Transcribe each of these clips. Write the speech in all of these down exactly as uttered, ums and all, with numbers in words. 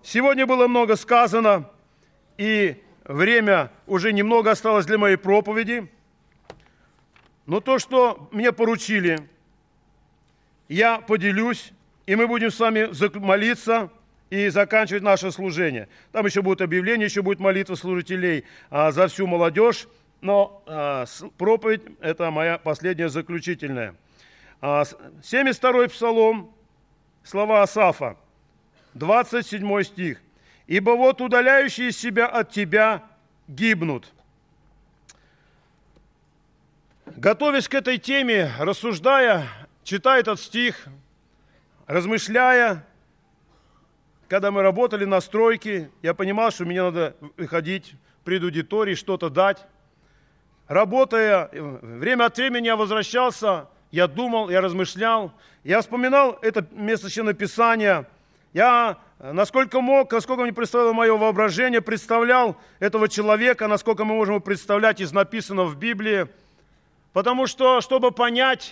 сегодня было много сказано, и время уже немного осталось для моей проповеди. Но то, что мне поручили, я поделюсь, и мы будем с вами молиться и заканчивать наше служение. Там еще будет объявление, еще будет молитва служителей а, за всю молодежь, но а, проповедь – это моя последняя заключительная. А, семьдесят второй Псалом, слова Асафа, двадцать седьмой стих. «Ибо вот удаляющие себя от тебя гибнут». Готовясь к этой теме, рассуждая, читая этот стих, размышляя, когда мы работали на стройке, я понимал, что мне надо выходить пред аудиторией, что-то дать. Работая, время от времени я возвращался, я думал, я размышлял, я вспоминал это место Священного Писания. Я, насколько мог, насколько мне представило мое воображение, представлял этого человека, насколько мы можем его представлять из написанного в Библии. Потому что, чтобы понять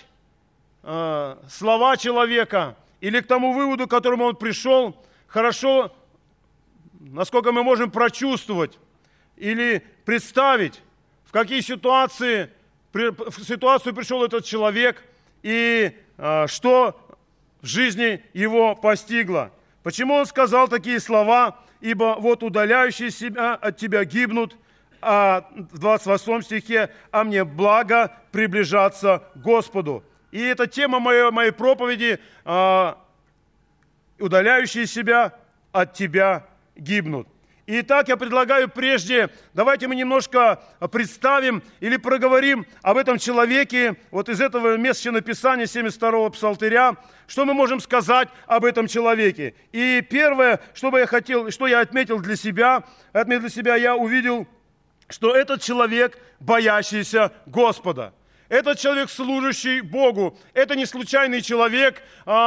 э, слова человека или к тому выводу, к которому он пришел, хорошо, насколько мы можем прочувствовать или представить, в какие ситуации, в ситуацию пришел этот человек и э, что в жизни его постигло. Почему он сказал такие слова? «Ибо вот удаляющие себя от тебя гибнут», а в двадцать восьмом стихе «а мне благо приближаться к Господу». И это тема моей, моей проповеди а, «Удаляющие себя от тебя гибнут». Итак, я предлагаю прежде, давайте мы немножко представим или проговорим об этом человеке, вот из этого места написания семьдесят второго Псалтыря, что мы можем сказать об этом человеке. И первое, что бы я хотел, что я отметил для себя, отметил для себя, я увидел, что этот человек, боящийся Господа. Этот человек, служащий Богу. Это не случайный человек,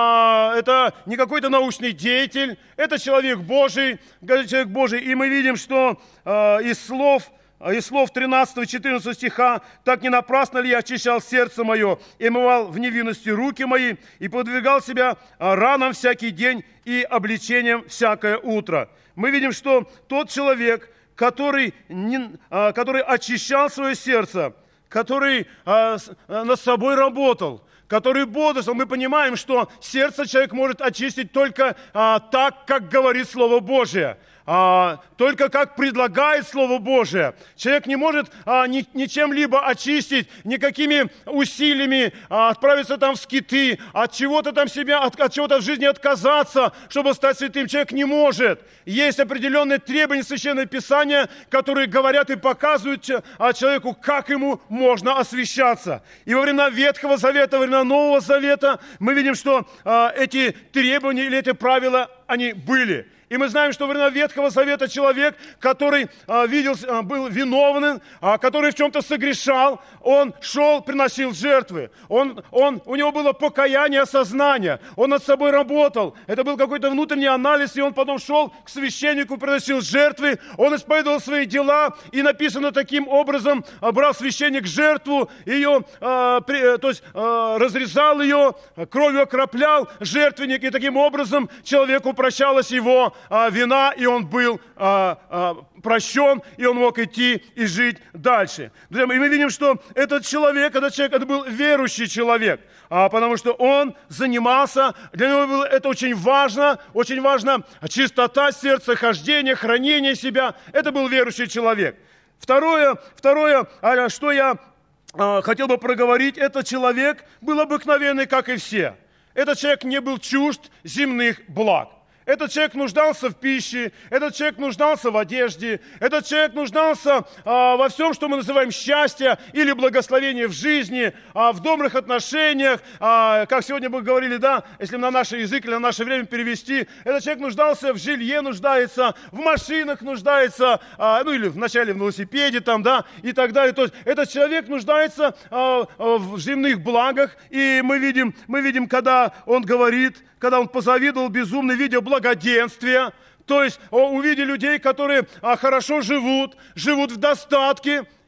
а, это не какой-то научный деятель. Это человек Божий, человек Божий. И мы видим, что а, из слов, из слов тринадцатого-четырнадцатого стиха «Так не напрасно ли я очищал сердце мое, и омывал в невинности руки мои, и подвигал себя ранам всякий день и обличением всякое утро». Мы видим, что тот человек, который, не, а, который очищал свое сердце, который а, с, а, над собой работал, который бодрствовал. Мы понимаем, что сердце человек может очистить только а, так, как говорит Слово Божие. А, только как предлагает Слово Божие. Человек не может а, ни, ничем-либо очистить, никакими усилиями а, отправиться там в скиты, от чего-то там себя, от, от чего-то в жизни отказаться, чтобы стать святым. Человек не может. Есть определенные требования Священного Писания, которые говорят и показывают а, человеку, как ему можно освящаться. И во времена Ветхого Завета, во времена Нового Завета мы видим, что а, эти требования или эти правила, они были. И мы знаем, что во времена Ветхого Завета человек, который а, видел, а, был виновен, а, который в чем-то согрешал, он шел, приносил жертвы. Он, он, у него было покаяние, осознание. Он над собой работал. Это был какой-то внутренний анализ, и он потом шел к священнику, приносил жертвы. Он исповедовал свои дела, и написано таким образом, брал священник жертву, ее, а, при, то есть а, разрезал ее, кровью окроплял жертвенник, и таким образом человеку прощалось его А, вина, и он был а, а, прощен, и он мог идти и жить дальше. Друзья, и мы видим, что этот человек, этот человек, это был верующий человек, а, потому что он занимался, для него было это очень важно, очень важно чистота сердца, хождение, хранение себя. Это был верующий человек. Второе, второе что я а, хотел бы проговорить, этот человек был обыкновенный, как и все. Этот человек не был чужд земных благ. Этот человек нуждался в пище, этот человек нуждался в одежде, этот человек нуждался а, во всем, что мы называем счастье или благословение в жизни, а, в добрых отношениях, а, как сегодня мы говорили, да, если на наш язык или на наше время перевести, этот человек нуждался в жилье, нуждается, в машинах нуждается, а, ну или вначале в велосипеде там, да, и так далее. То есть этот человек нуждается а, в земных благах, и мы видим, мы видим, когда он говорит, когда он позавидовал безумно, видя благоденствие, то есть увидя людей, которые хорошо живут, живут в достатке,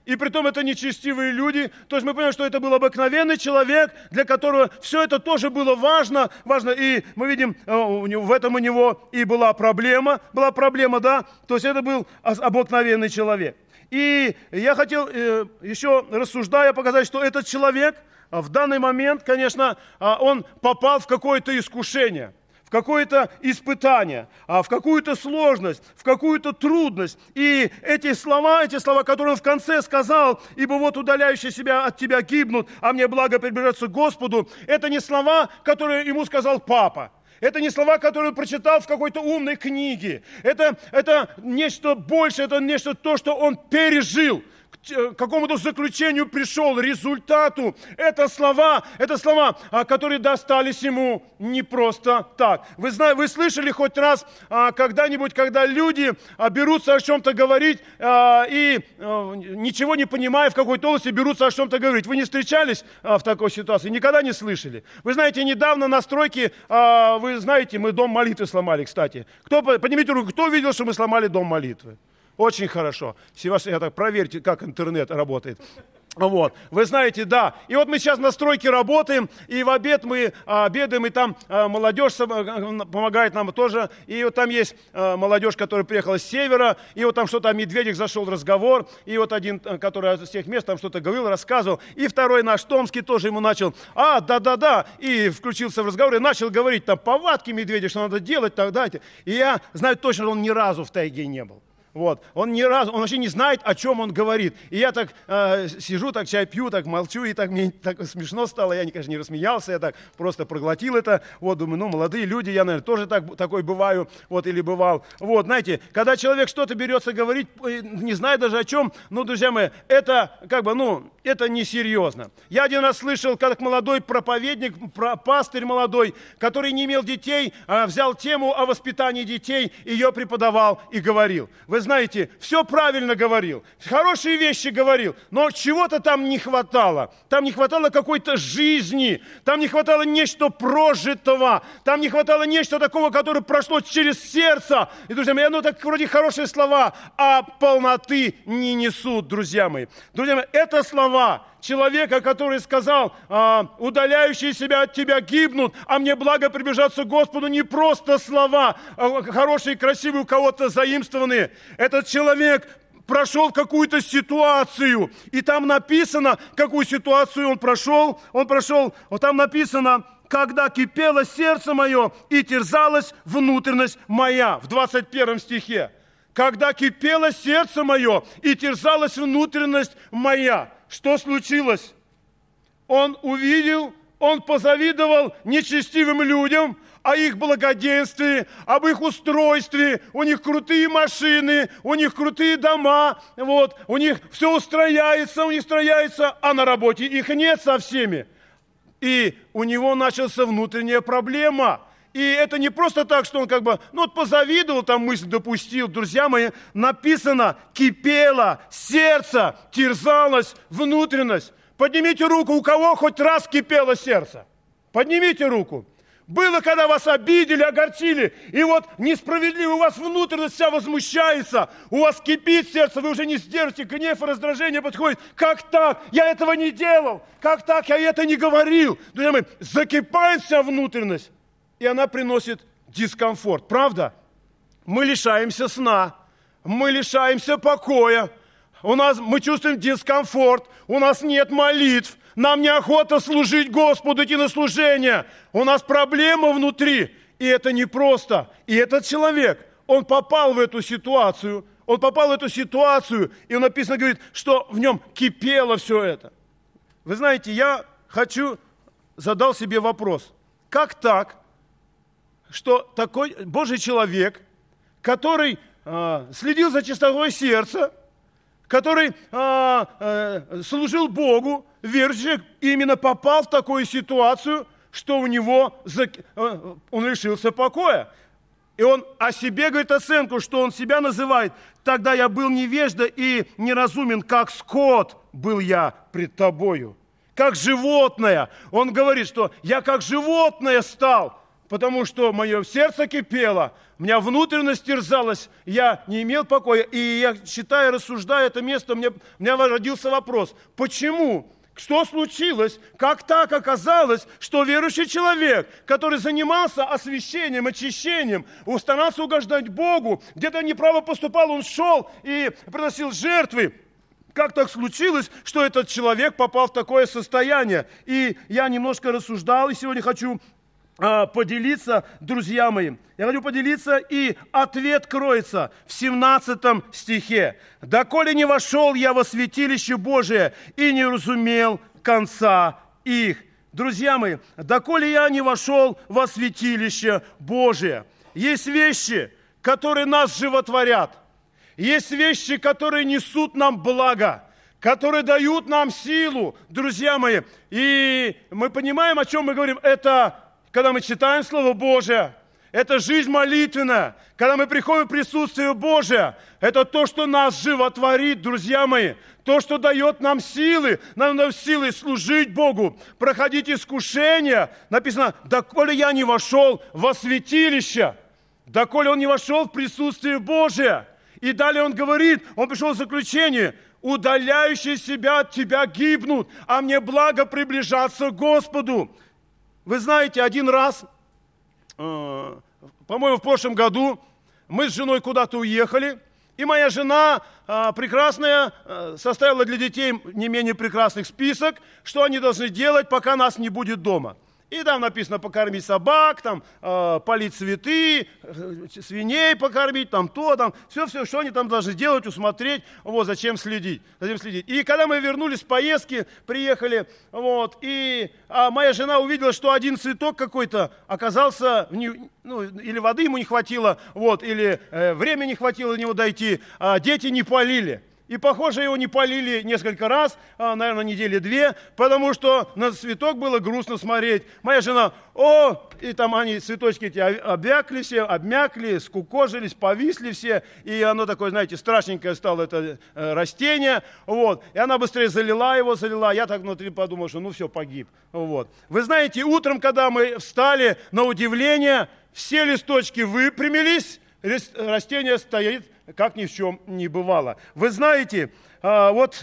и притом это нечестивые люди. То есть мы понимаем, что это был обыкновенный человек, для которого все это тоже было важно. важно. И мы видим, в этом у него и была проблема. Была проблема, да. То есть это был обыкновенный человек. И я хотел еще, рассуждая, показать, что этот человек в данный момент, конечно, он попал в какое-то искушение, в какое-то испытание, в какую-то сложность, в какую-то трудность. И эти слова, эти слова, которые он в конце сказал, ибо вот удаляющие себя от тебя гибнут, а мне благо приближаться к Господу, это не слова, которые ему сказал папа. Это не слова, которые он прочитал в какой-то умной книге. Это, это нечто большее, это нечто то, что он пережил. К какому-то заключению пришел, результату. Это слова, это слова, которые достались ему не просто так. Вы, знаете, вы слышали хоть раз когда-нибудь, когда люди берутся о чем-то говорить и, ничего не понимая в какой-то области, берутся о чем-то говорить. Вы не встречались в такой ситуации? Никогда не слышали? Вы знаете, недавно на стройке, вы знаете, мы дом молитвы сломали, кстати. Кто, поднимите руку, кто видел, что мы сломали дом молитвы? Очень хорошо. Я так, проверьте, как интернет работает. Вот. Вы знаете, да. И вот мы сейчас на стройке работаем, и в обед мы обедаем, и там молодежь помогает нам тоже. И вот там есть молодежь, которая приехала с севера, и вот там что-то о медведях зашел разговор, и вот один, который из тех мест там что-то говорил, рассказывал, и второй наш Томский тоже ему начал, а, да-да-да, и включился в разговор, и начал говорить там повадки медведей, что надо делать, так далее. И я знаю точно, что он ни разу в тайге не был. Вот. Он ни разу, он вообще не знает, о чем он говорит. И я так э, сижу, так чай пью, так молчу, и так мне так смешно стало. Я, конечно, не рассмеялся, я так просто проглотил это. Вот, думаю, ну, молодые люди, я, наверное, тоже так, такой бываю, вот, или бывал. Вот, знаете, когда человек что-то берется говорить, не зная даже о чем, ну, друзья мои, это, как бы, ну, это несерьезно. Я один раз слышал, как молодой проповедник, пастырь молодой, который не имел детей, взял тему о воспитании детей, ее преподавал и говорил. Вы знаете, все правильно говорил, хорошие вещи говорил, но чего-то там не хватало. Там не хватало какой-то жизни, там не хватало нечто прожитого, там не хватало нечто такого, которое прошло через сердце. И, друзья мои, ну так вроде хорошие слова, а полноты не несут, друзья мои. Друзья мои, это слова человека, который сказал, а, удаляющие себя от тебя гибнут, а мне благо приближаться к Господу, не просто слова, а хорошие, красивые, у кого-то заимствованные. Этот человек прошел какую-то ситуацию, и там написано, какую ситуацию он прошел. Он прошел, вот там написано, когда кипело сердце мое и терзалась внутренность моя, в двадцать первом стихе. Когда кипело сердце мое и терзалась внутренность моя. Что случилось? Он увидел, он позавидовал нечестивым людям, о их благоденствии, об их устройстве. У них крутые машины, у них крутые дома, вот, у них все устрояется, у них строяется, а на работе их нет со всеми. И у него началась внутренняя проблема. И это не просто так, что он как бы, ну вот позавидовал, там мысль допустил. Друзья мои, написано, кипело сердце, терзалась внутренность. Поднимите руку, у кого хоть раз кипело сердце. Поднимите руку. Было, когда вас обидели, огорчили, и вот несправедливо у вас внутренность вся возмущается, у вас кипит сердце, вы уже не сдержите, гнев и раздражение подходит. Как так? Я этого не делал. Как так? Я это не говорил. Друзья мои, закипает вся внутренность. И она приносит дискомфорт. Правда? Мы лишаемся сна. Мы лишаемся покоя. У нас, мы чувствуем дискомфорт. У нас нет молитв. Нам неохота служить Господу, идти на служение. У нас проблема внутри. И это непросто. И этот человек, он попал в эту ситуацию. Он попал в эту ситуацию. И он написано, говорит, что в нем кипело все это. Вы знаете, я хочу, задал себе вопрос. Как так? Что такой Божий человек, который э, следил за чистотой сердца, который э, э, служил Богу, верующий, именно попал в такую ситуацию, что у него э, он лишился покоя. И он о себе говорит оценку, что он себя называет: «Тогда я был невежда и неразумен, как скот был я пред тобою». Как животное. Он говорит, что я как животное стал, потому что мое сердце кипело, у меня внутренность терзалась, я не имел покоя. И я, читая, рассуждая это место, у меня, у меня родился вопрос, почему? Что случилось? Как так оказалось, что верующий человек, который занимался освящением, очищением, старался угождать Богу, где-то неправо поступал, он шел и приносил жертвы. Как так случилось, что этот человек попал в такое состояние? И я немножко рассуждал, и сегодня хочу а, поделиться, друзья мои. Я хочу поделиться, и ответ кроется в семнадцатом стихе. «Доколе не вошел я во святилище Божие и не разумел конца их». Друзья мои, доколе я не вошел во святилище Божие. Есть вещи, которые нас животворят. Есть вещи, которые несут нам благо, которые дают нам силу, друзья мои. И мы понимаем, о чем мы говорим. Это, когда мы читаем Слово Божие, это жизнь молитвенная. Когда мы приходим в присутствие Божие, это то, что нас животворит, друзья мои. То, что дает нам силы. Нам надо силы служить Богу, проходить искушения. Написано, доколе я не вошел во святилище, доколе он не вошел в присутствие Божие. И далее он говорит, он пришел к заключению, удаляющие себя от тебя гибнут, а мне благо приближаться к Господу. Вы знаете, один раз, э, по-моему, в прошлом году мы с женой куда-то уехали, и моя жена э, прекрасная э, составила для детей не менее прекрасный список, что они должны делать, пока нас не будет дома. И там написано покормить собак, там, э, полить цветы, э, свиней покормить, там то, там, все-все, что они там должны делать, усмотреть, вот, зачем следить, зачем следить. И когда мы вернулись с поездки, приехали, вот, и а моя жена увидела, что один цветок какой-то оказался, не, ну, или воды ему не хватило, вот, или э, времени не хватило до него дойти, а дети не полили. И, похоже, его не полили несколько раз, наверное, недели две, потому что на цветок было грустно смотреть. Моя жена, о, и там они, цветочки эти обмякли все, обмякли, скукожились, повисли все, и оно такое, знаете, страшненькое стало это э, растение, вот. И она быстрее залила его, залила, я так внутри подумал, что ну все, погиб, вот. Вы знаете, утром, когда мы встали, на удивление, все листочки выпрямились, растение стоит, как ни в чем не бывало. Вы знаете, а, вот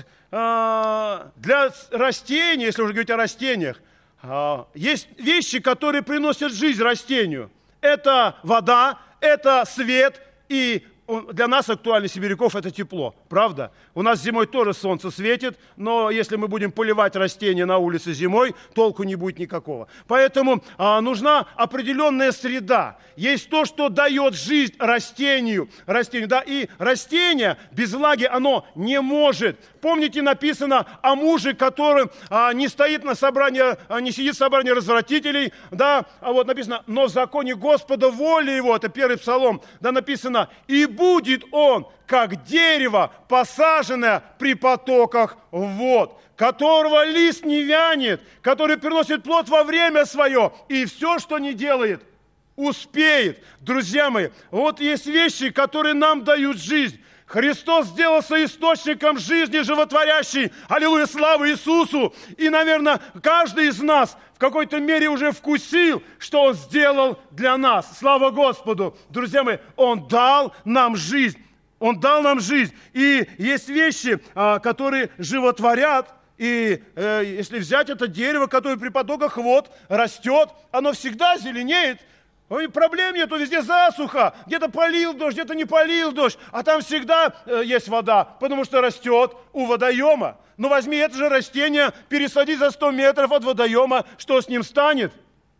а, для растений, если уже говорить о растениях, а, есть вещи, которые приносят жизнь растению. Это вода, это свет, и для нас, актуально сибиряков, это тепло, правда? У нас зимой тоже солнце светит, но если мы будем поливать растения на улице зимой, толку не будет никакого. Поэтому а, нужна определенная среда. Есть то, что дает жизнь растению, растению, да, и растение без влаги, оно не может. Помните, написано о муже, который а, не стоит на собрании, а, не сидит в собрании развратителей, да, а вот написано, но в законе Господа воля его, это первый псалом, да, написано, и будет он, как дерево, посаженное при потоках вод, которого лист не вянет, который приносит плод во время свое, и все, что не делает, успеет. Друзья мои, вот есть вещи, которые нам дают жизнь. Христос сделался источником жизни животворящей. Аллилуйя, слава Иисусу! И, наверное, каждый из нас в какой-то мере уже вкусил, что Он сделал для нас. Слава Господу! Друзья мои, Он дал нам жизнь. Он дал нам жизнь. И есть вещи, которые животворят. И э, если взять это дерево, которое при потоках вод растет, оно всегда зеленеет. Ой, проблем нету, везде засуха, где-то полил дождь, где-то не полил дождь, а там всегда э, есть вода, потому что растет у водоема. Но возьми это же растение, пересади за сто метров от водоема, что с ним станет?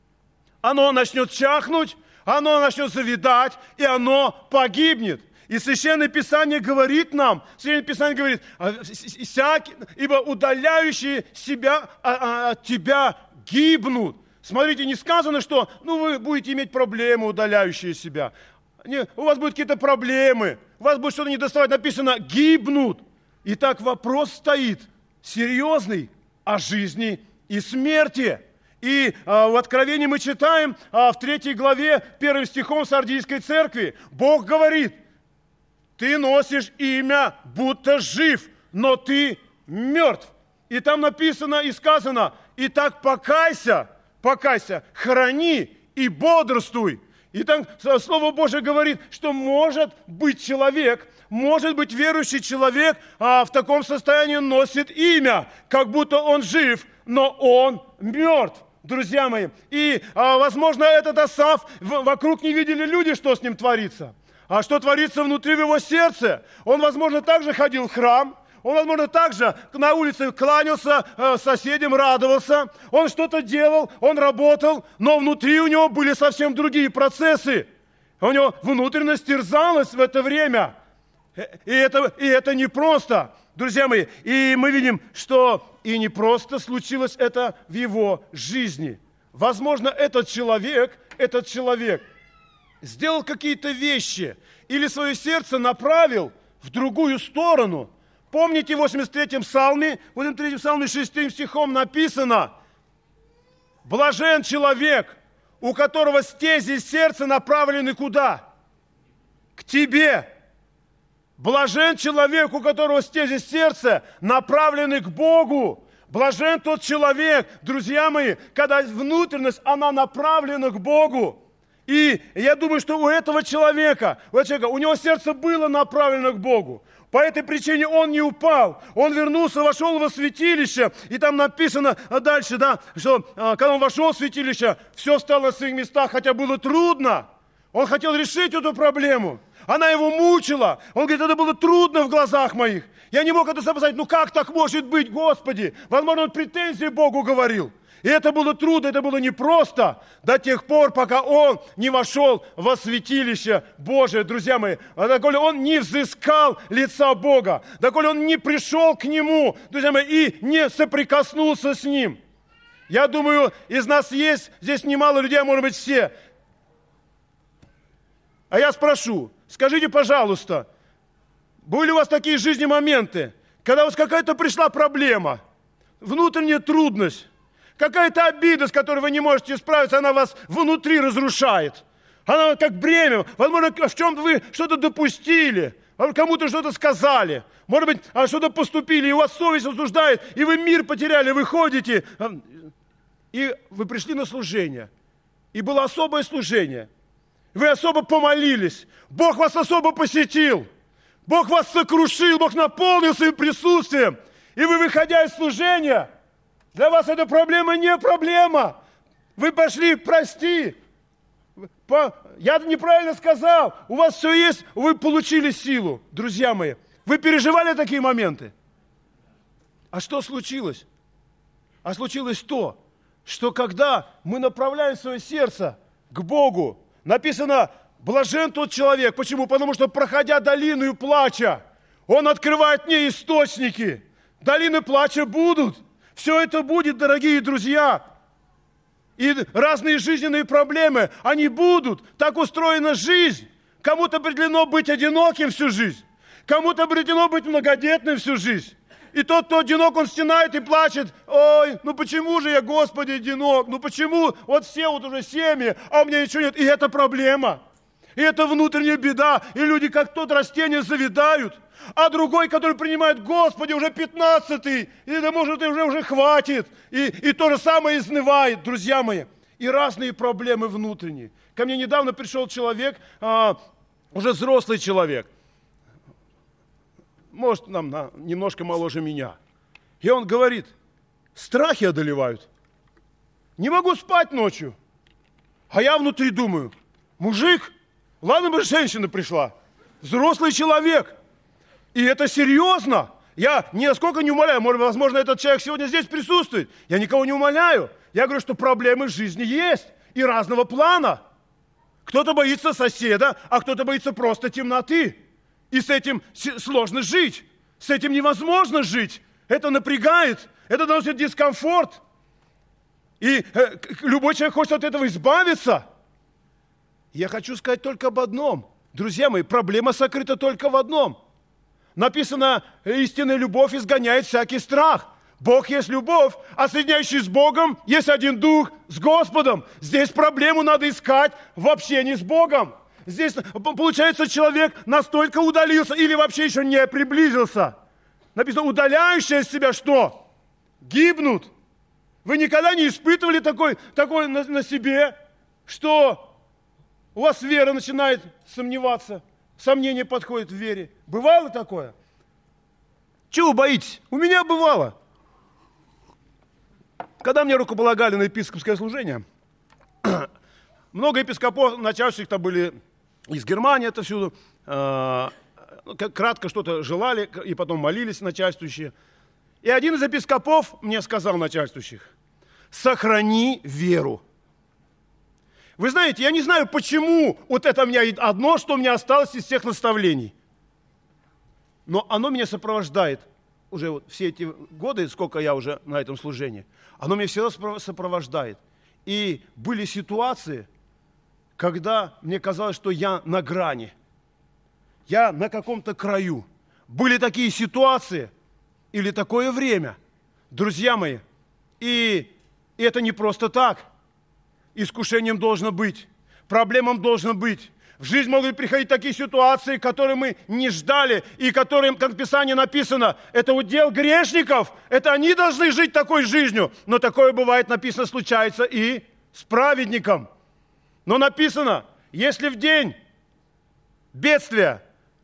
Оно начнет чахнуть, оно начнет завядать, и оно погибнет. И Священное Писание говорит нам, Священное Писание говорит, всякий, ибо удаляющие себя от тебя гибнут. Смотрите, не сказано, что ну, вы будете иметь проблемы, удаляющие себя. Не, у вас будут какие-то проблемы, у вас будет что-то недоставать. Написано, гибнут. Итак, вопрос стоит серьезный о жизни и смерти. И а, в Откровении мы читаем а, в третьей главе, первым стихом Сардийской церкви, Бог говорит, ты носишь имя, будто жив, но ты мертв. И там написано и сказано, итак, покайся, покайся, храни и бодрствуй. И там Слово Божие говорит, что может быть человек, может быть верующий человек, а в таком состоянии носит имя, как будто он жив, но он мертв. Друзья мои, и, а, возможно, этот Асаф, в, вокруг не видели люди, что с ним творится. А что творится внутри в его сердце? Он, возможно, также ходил в храм, он, возможно, также на улице кланялся э, соседям, радовался, он что-то делал, он работал, но внутри у него были совсем другие процессы. У него внутренность терзалась в это время. И это, и это непросто, друзья мои. И мы видим, что и не просто случилось это в его жизни. Возможно, этот человек, этот человек сделал какие-то вещи или свое сердце направил в другую сторону. Помните, в восемьдесят третьем псалме, в восемьдесят третьем псалме шестым стихом написано: «Блажен человек, у которого стези сердца направлены куда? К тебе». Блажен человек, у которого стези сердца направлены к Богу. Блажен тот человек, друзья мои, когда внутренность, она направлена к Богу. И я думаю, что у этого человека, у этого человека, у него сердце было направлено к Богу. По этой причине он не упал. Он вернулся, вошел во святилище. И там написано дальше, да, что когда он вошел в святилище, все стало на своих местах, хотя было трудно. Он хотел решить эту проблему. Она его мучила. Он говорит, это было трудно в глазах моих. Я не мог это сказать, ну как так может быть, Господи? Возможно, он претензии Богу говорил. И это было трудно, это было непросто до тех пор, пока он не вошел во святилище Божие, друзья мои. А доколе он не взыскал лица Бога, доколе он не пришел к Нему, друзья мои, и не соприкоснулся с Ним. Я думаю, из нас есть здесь немало людей, а может быть все. А я спрошу, скажите, пожалуйста, были у вас такие в жизни моменты, когда у вас какая-то пришла проблема, внутренняя трудность, какая-то обида, с которой вы не можете справиться, она вас внутри разрушает. Она как бремя. Возможно, в чем-то вы что-то допустили, кому-то что-то сказали, может быть, что-то поступили, и у вас совесть осуждает, и вы мир потеряли, вы ходите, и вы пришли на служение, и было особое служение. Вы особо помолились. Бог вас особо посетил. Бог вас сокрушил. Бог наполнил своим присутствием. И вы, выходя из служения, для вас эта проблема не проблема. Вы пошли, прости. Я неправильно сказал. У вас все есть. Вы получили силу. Друзья мои, вы переживали такие моменты? А что случилось? А случилось то, что когда мы направляем свое сердце к Богу, написано, блажен тот человек. Почему? Потому что, проходя долину плача, он открывает мне источники. Долины плача будут. Все это будет, дорогие друзья. И разные жизненные проблемы, они будут. Так устроена жизнь. Кому-то определено быть одиноким всю жизнь. Кому-то определено быть многодетным всю жизнь. И тот, кто одинок, он стенает и плачет. Ой, ну почему же я, Господи, одинок? Ну почему? Вот все вот уже семьи, а у меня ничего нет. И это проблема. И это внутренняя беда. И люди, как тот растение, завидают. А другой, который принимает, Господи, уже пятнадцатый. И да, может, уже, уже хватит. И, и то же самое изнывает, друзья мои. И разные проблемы внутренние. Ко мне недавно пришел человек, а, уже взрослый человек. Может, нам на, немножко моложе меня. И он говорит, страхи одолевают. Не могу спать ночью. А я внутри думаю, мужик, ладно бы женщина пришла, взрослый человек. И это серьезно. Я нисколько не умоляю, может, возможно, этот человек сегодня здесь присутствует. Я никого не умоляю. Я говорю, что проблемы в жизни есть и разного плана. Кто-то боится соседа, а кто-то боится просто темноты. И с этим сложно жить. С этим невозможно жить. Это напрягает. Это доносит дискомфорт. И э, любой человек хочет от этого избавиться. Я хочу сказать только об одном. Друзья мои, проблема сокрыта только в одном. Написано, истинная любовь изгоняет всякий страх. Бог есть любовь, а соединяющий с Богом есть один дух с Господом. Здесь проблему надо искать в общении с Богом. Здесь, получается, человек настолько удалился или вообще еще не приблизился. Написано, удаляющие от себя что? Гибнут. Вы никогда не испытывали такой, такой на, на себе, что у вас вера начинает сомневаться, сомнение подходит в вере. Бывало такое? Чего вы боитесь? У меня бывало. Когда мне рукополагали на епископское служение, много епископов, начальщиков-то были из Германии отовсюду, э, кратко что-то желали и потом молились начальствующие. И один из епископов мне сказал, начальствующих: сохрани веру. Вы знаете, я не знаю, почему вот это у меня одно, что у меня осталось из всех наставлений. Но оно меня сопровождает уже вот все эти годы, сколько я уже на этом служении. Оно меня всегда сопровождает. И были ситуации, когда мне казалось, что я на грани. Я на каком-то краю. Были такие ситуации или такое время, друзья мои. И это не просто так. Искушением должно быть, проблемам должно быть. В жизнь могут приходить такие ситуации, которые мы не ждали, и которые, как в Писании написано, это удел грешников, это они должны жить такой жизнью. Но такое бывает, написано, случается и с праведником. Но написано, если в день бедствия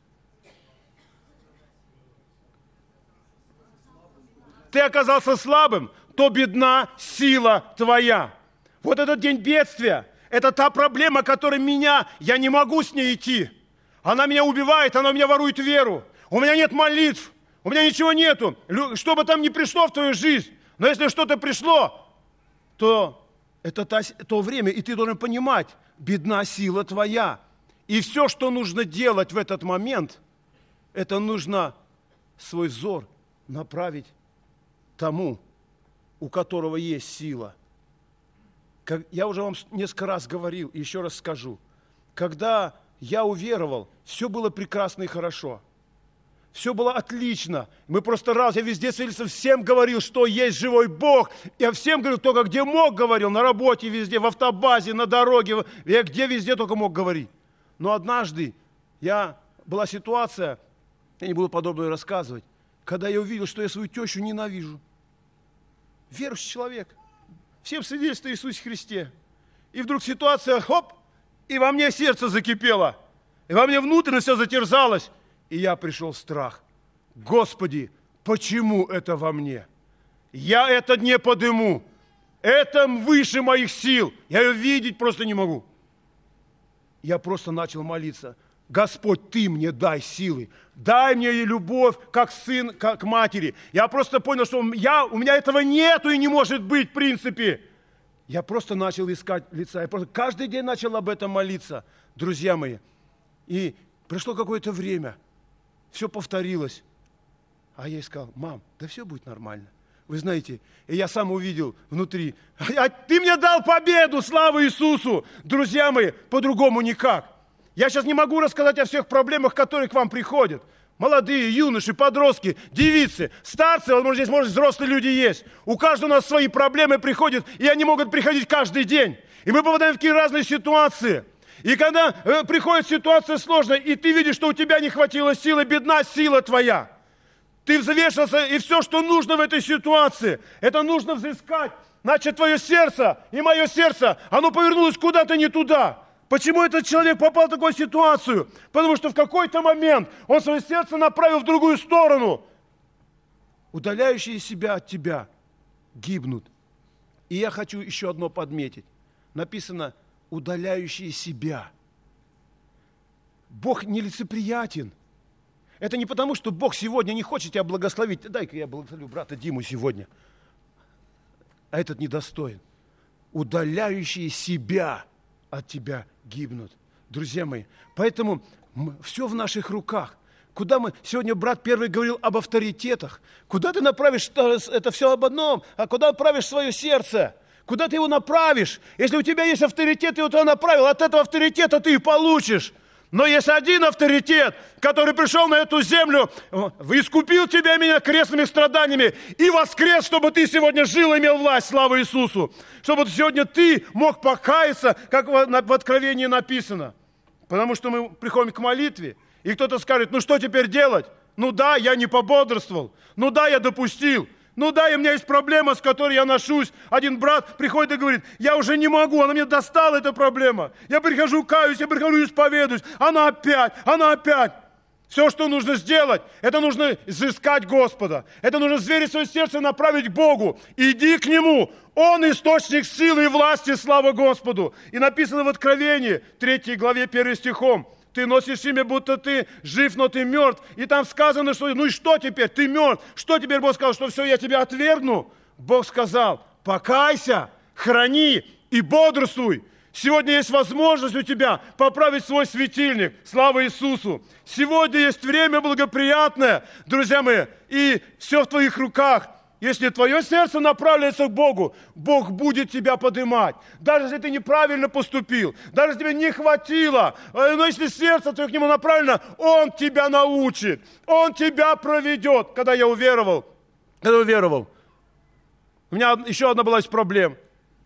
ты оказался слабым, то бедна сила твоя. Вот этот день бедствия, это та проблема, которая меня, я не могу с ней идти. Она меня убивает, она меня ворует веру. У меня нет молитв, у меня ничего нету. Что бы там ни пришло в твою жизнь, но если что-то пришло, то это та, то время, и ты должен понимать, бедна сила твоя. И все, что нужно делать в этот момент, это нужно свой взор направить тому, у которого есть сила. Как я уже вам несколько раз говорил, и еще раз скажу. Когда я уверовал, все было прекрасно и хорошо. Все было отлично. Мы просто раз, я везде целился, всем говорил, что есть живой Бог. Я всем говорил, только где мог говорил, на работе везде, в автобазе, на дороге. Я где везде только мог говорить. Но однажды я, была ситуация, я не буду подробно рассказывать, когда я увидел, что я свою тещу ненавижу. Верующий человек. Всем свидетельство о Иисусе Христе. И вдруг ситуация, хоп, и во мне сердце закипело. И во мне внутренность вся затерзалась. И я пришел в страх. Господи, почему это во мне? Я это не подыму. Это выше моих сил. Я ее видеть просто не могу. Я просто начал молиться. Господь, Ты мне дай силы. Дай мне любовь, как сын, как матери. Я просто понял, что я, у меня этого нету и не может быть, в принципе. Я просто начал искать лица. Я просто каждый день начал об этом молиться, друзья мои. И пришло какое-то время. Все повторилось. А я ей сказал: мам, да все будет нормально. Вы знаете, и я сам увидел внутри. А Ты мне дал победу, слава Иисусу. Друзья мои, по-другому никак. Я сейчас не могу рассказать о всех проблемах, которые к вам приходят. Молодые, юноши, подростки, девицы, старцы, возможно, здесь, может, взрослые люди есть. У каждого у нас свои проблемы приходят, и они могут приходить каждый день. И мы попадаем в такие разные ситуации. И когда э, приходит ситуация сложная, и ты видишь, что у тебя не хватило силы, бедна сила твоя. Ты взвешился, и все, что нужно в этой ситуации, это нужно взыскать. Значит, твое сердце и мое сердце, оно повернулось куда-то не туда. Почему этот человек попал в такую ситуацию? Потому что в какой-то момент он свое сердце направил в другую сторону. Удаляющие себя от тебя гибнут. И я хочу еще одно подметить. Написано: удаляющие себя. Бог нелицеприятен. Это не потому, что Бог сегодня не хочет тебя благословить. Дай-ка я благословлю брата Диму сегодня. А этот недостоин. Удаляющие себя от тебя гибнут. Друзья мои, поэтому все в наших руках. Куда мы... Сегодня брат первый говорил об авторитетах. Куда ты направишь, это все об одном, а куда направишь свое сердце? Куда ты его направишь? Если у тебя есть авторитет, ты его туда направил, от этого авторитета ты и получишь. Но есть один авторитет, который пришел на эту землю, искупил тебя и меня крестными страданиями и воскрес, чтобы ты сегодня жил и имел власть, слава Иисусу. Чтобы сегодня ты мог покаяться, как в Откровении написано. Потому что мы приходим к молитве, и кто-то скажет: ну что теперь делать? Ну да, я не пободрствовал, ну да, я допустил. Ну да, и у меня есть проблема, с которой я ношусь. Один брат приходит и говорит, я уже не могу, она мне достала, эта проблема. Я прихожу, каюсь, я прихожу, исповедуюсь. Она опять, она опять. Все, что нужно сделать, это нужно изыскать Господа. Это нужно зверить свое сердце, направить к Богу. Иди к Нему. Он источник силы и власти, слава Господу. И написано в Откровении, третьей главе, первым стихом. Ты носишь имя, будто ты жив, но ты мертв. И там сказано, что ну и что теперь? Ты мертв. Что теперь Бог сказал? Что все, я тебя отвергну? Бог сказал, покайся, храни и бодрствуй. Сегодня есть возможность у тебя поправить свой светильник. Слава Иисусу! Сегодня есть время благоприятное, друзья мои, и все в твоих руках. Если твое сердце направляется к Богу, Бог будет тебя поднимать. Даже если ты неправильно поступил, даже если тебе не хватило, но если сердце твое к Нему направлено, Он тебя научит, Он тебя проведет. Когда я уверовал, когда я уверовал, у меня еще одна была из проблем.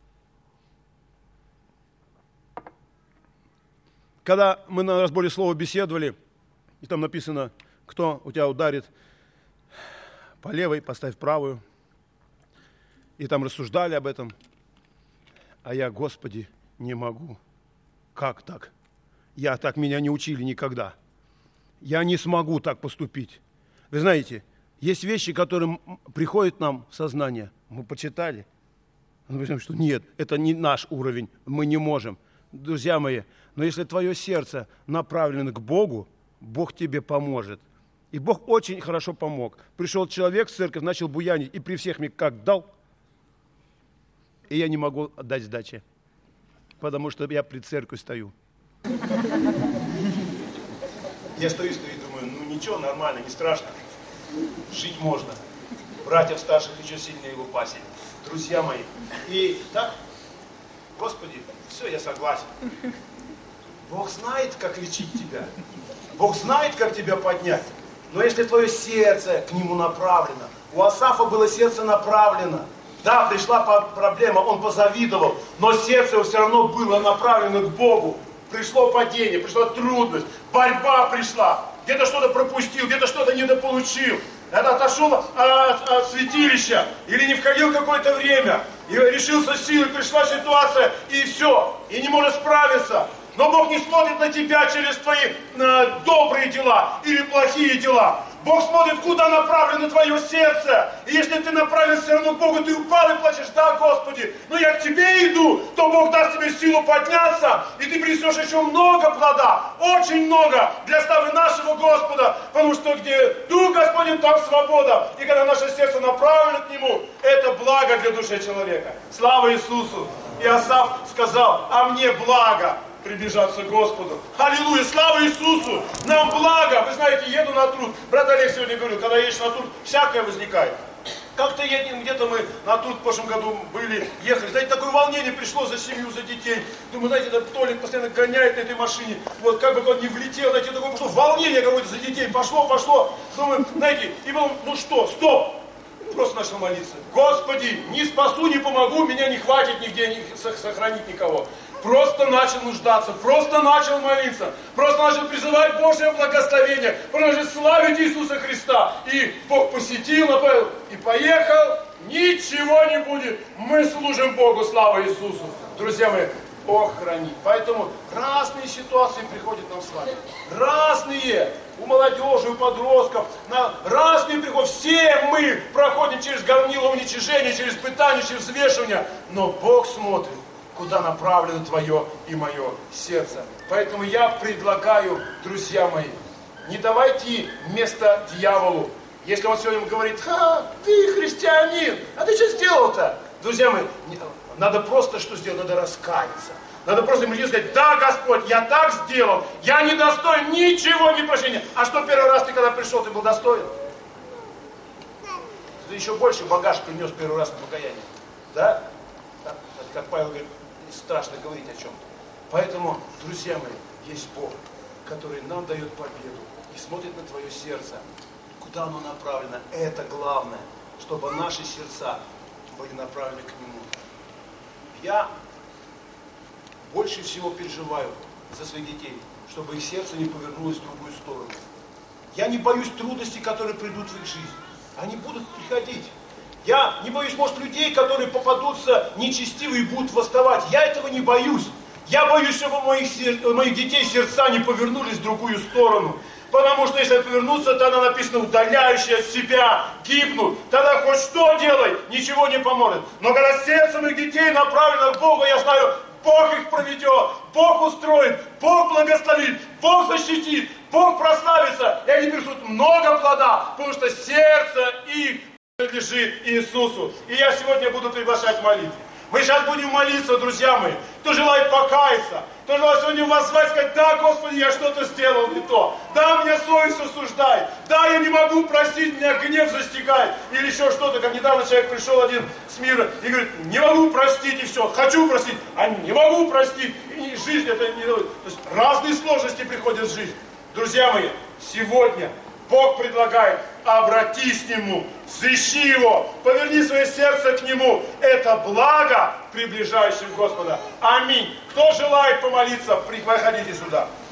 Когда мы на разборе слова беседовали, и там написано, кто у тебя ударит по левой, поставь правую. И там рассуждали об этом. А я, Господи, не могу. Как так? Я так, меня не учили никогда. Я не смогу так поступить. Вы знаете, есть вещи, которые приходят нам в сознание. Мы почитали. Мы говорим, что нет, это не наш уровень, мы не можем. Друзья мои, но если твое сердце направлено к Богу, Бог тебе поможет. И Бог очень хорошо помог. Пришел человек в церковь, начал буянить, и при всех мне как дал. И я не могу отдать сдачи, потому что я при церкви стою. Я стою, стою и думаю, ну ничего, нормально, не страшно. Жить можно. Братьев старших еще сильнее его пасень. Друзья мои. И так, Господи, все, я согласен. Бог знает, как лечить тебя. Бог знает, как тебя поднять. Но если твое сердце к Нему направлено, у Асафа было сердце направлено. Да, пришла проблема, он позавидовал, но сердце его все равно было направлено к Богу. Пришло падение, пришла трудность, борьба пришла. Где-то что-то пропустил, где-то что-то недополучил. Это отошел от, от святилища или не входил какое-то время. И решился силой, пришла ситуация, и все, и не может справиться. Но Бог не смотрит на тебя через твои э, добрые дела или плохие дела. Бог смотрит, куда направлено твое сердце. И если ты направлен все равно к Богу, ты упал и плачешь, да, Господи, но я к Тебе иду, то Бог даст тебе силу подняться, и ты принесешь еще много плода, очень много для славы нашего Господа, потому что где Дух Господень, там свобода. И когда наше сердце направлено к Нему, это благо для души человека. Слава Иисусу! И Асаф сказал, а мне благо приближаться к Господу. Аллилуйя, слава Иисусу! Нам благо! Вы знаете, еду на труд. Брат Олег сегодня говорил, когда едешь на труд, всякое возникает. Как-то едем, где-то мы на труд в прошлом году были, ехали. Знаете, такое волнение пришло за семью, за детей. Думаю, знаете, этот Толик постоянно гоняет на этой машине. Вот как бы он не влетел, знаете, такое пошло волнение какое-то за детей. Пошло, пошло. Думаю, знаете, и потом, ну что, стоп! Просто начал молиться. Господи, не спасу, не помогу, меня не хватит нигде не сохранить никого. Просто начал нуждаться, просто начал молиться, просто начал призывать Божье благословение, просто начал славить Иисуса Христа. И Бог посетил, напоил, и поехал, ничего не будет. Мы служим Богу, слава Иисусу. Друзья мои, Бог хранит. Поэтому разные ситуации приходят нам с вами. Разные. У молодежи, у подростков. На разные приходят. Все мы проходим через горнило уничижения, через пытание, через взвешивание. Но Бог смотрит, куда направлено твое и мое сердце. Поэтому я предлагаю, друзья мои, не давайте место дьяволу. Если он сегодня говорит, ха, ты христианин, а ты что сделал-то? Друзья мои, надо просто что сделать? Надо раскаяться. Надо просто ему сказать, да, Господь, я так сделал, я не достоин ничего, не прощения. А что первый раз ты, когда пришел, ты был достоин? Ты еще больше багаж принес первый раз на покаяние. Да? Как Павел говорит, страшно говорить о чем-то. Поэтому, друзья мои, есть Бог, который нам дает победу и смотрит на твое сердце. Куда оно направлено? Это главное, чтобы наши сердца были направлены к Нему. Я больше всего переживаю за своих детей, чтобы их сердце не повернулось в другую сторону. Я не боюсь трудностей, которые придут в их жизнь. Они будут приходить. Я не боюсь, может, людей, которые попадутся нечестивые и будут восставать. Я этого не боюсь. Я боюсь, чтобы у моих, у моих детей сердца не повернулись в другую сторону. Потому что если повернуться, то она написано, удаляющие от себя гибнут. Тогда хоть что делай, ничего не поможет. Но когда сердце моих детей направлено к Богу, я знаю, Бог их проведет, Бог устроит, Бог благословит, Бог защитит, Бог прославится. И они принесут много плода, потому что сердце их принадлежит Иисусу. И я сегодня буду приглашать молитву. Мы сейчас будем молиться, друзья мои. Кто желает покаяться, кто желает сегодня воззвать, сказать, да, Господи, я что-то сделал не то. Да, меня совесть осуждает. Да, я не могу простить, меня гнев застигает. Или еще что-то, как недавно человек пришел один с мира и говорит, не могу простить и все. Хочу простить, а не могу простить. И жизнь это не... То есть разные сложности приходят в жизнь. Друзья мои, сегодня Бог предлагает, обратись к Нему, взыщи Его, поверни свое сердце к Нему. Это благо, приближающее Господа. Аминь. Кто желает помолиться, приходите сюда.